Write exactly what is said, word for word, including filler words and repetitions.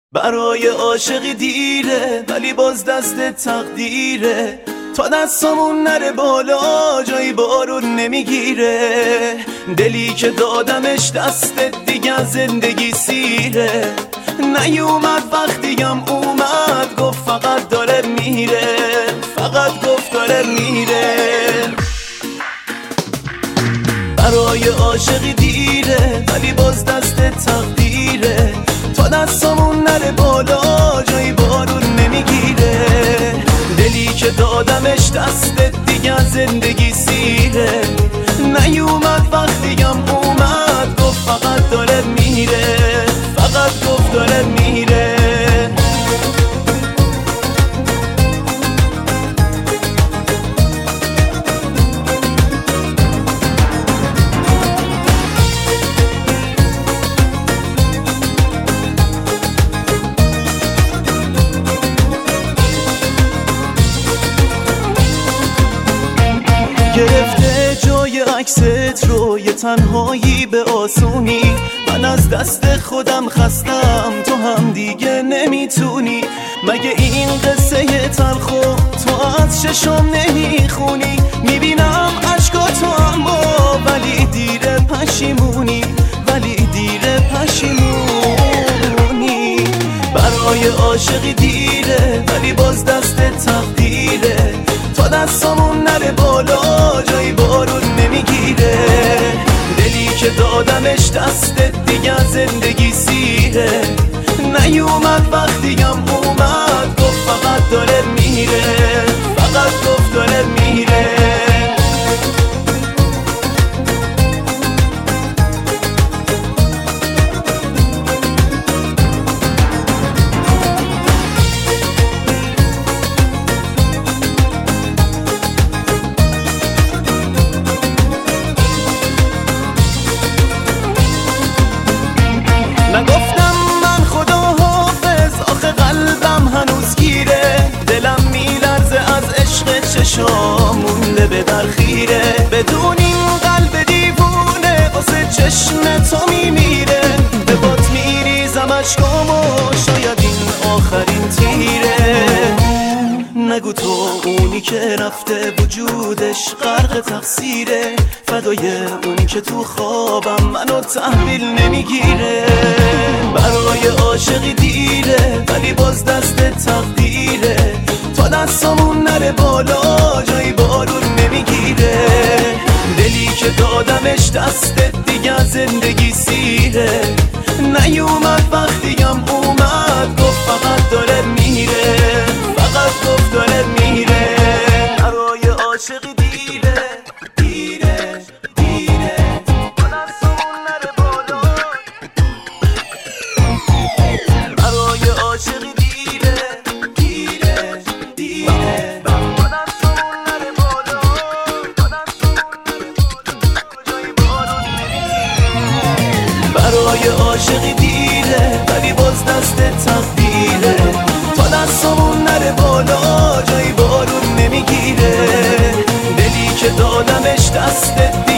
برای عاشقی دیره ولی باز دست تقدیره، تا دستامون نره بالا جایی بارون نمیگیره. دلی که دادمش دست دیگه زندگی سیره، نیومد وقتیم اومد گفت فقط داره میره، فقط گفت داره میره. برای عاشقی دیره ولی باز دست تقدیره، تا دستامون نره بالا جایی بارون نمیگیره. دلی که دادمش دست دیگه زندگی سیره، نیومد وقتیم اومد گفت فقط داره میره، فقط گفت داره میره. گرفته جای عکست رو یه تنهایی به آسونی، من از دست خودم خستم تو هم دیگه نمیتونی. مگه این قصه تلخو تو از ششم نمیخونی؟ میبینم عشقاتو اما ولی دیره پشیمونی، ولی دیره پشیمونی. برای عاشقی دیره ولی باز دست تقدیره، تا دستامون نره بالا جایی بارون نمیگیره. دلی که دادمش دست دیگه زندگی سیره، نیومد وقتیم اومد گفت فقط داره میره، فقط گفت داره میره. نگفتم من خدا حافظ آخه قلبم هنوز گیره، دلم میلرزه از عشق چشام مونده به درخیره. بدون این قلب دیوونه واسه چشم تو میمیره، به بات میریزم اشکامو شاید این آخرین تیره. نگو تو اونی که رفته وجودش غرق تقصیره، فدای اونی که تو خوابم منو تحویل نمیگیره. برای عاشقی دیره ولی باز دست تقدیره، تا دستامون نره بالا جایی بارون نمیگیره. دلی که دادمش دست دیگه زندگی سیره، نیومد وقتیم اومد گفت فقط داره میره، فقط گفت داره میره. برای عاشقی دیره دیره دیره، تا دستامون نره بالا. برای عاشقی دیره دیره دیره، تا دستامون نره بالا، تا دستامون نره بالا جایی بارون نمیگیره. برای عاشقی دیره ولی باز دست تقدیره، تا دستامون نره بالا جایی بارون نمیگیره. دلی که دادمش دست